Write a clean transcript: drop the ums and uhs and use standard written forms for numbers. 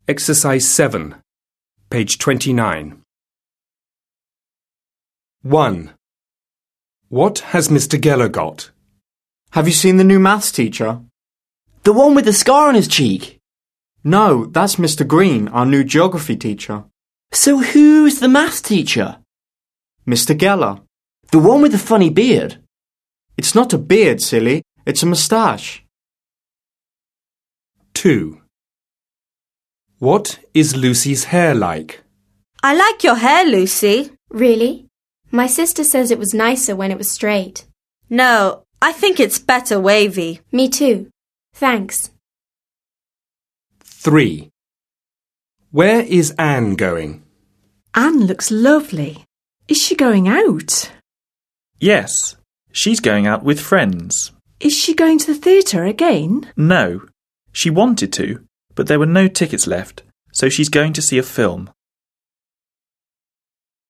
Exercise 7, page 29. 1. What has Mr. Geller got? Have you seen the new maths teacher? The one with the scar on his cheek. No, that's Mr. Green, our new geography teacher. So who's the maths teacher? Mr. Geller. The one with the funny beard. It's not a beard, silly. It's a moustache. 2. What is Lucy's hair like? I like your hair, Lucy. Really? My sister says it was nicer when it was straight. No, I think it's better wavy. Me too. Thanks. 3. Where is Anne going? Anne looks lovely. Is she going out? Yes, she's going out with friends. Is she going to the theatre again? No, she wanted to, but there were no tickets left, so she's going to see a film.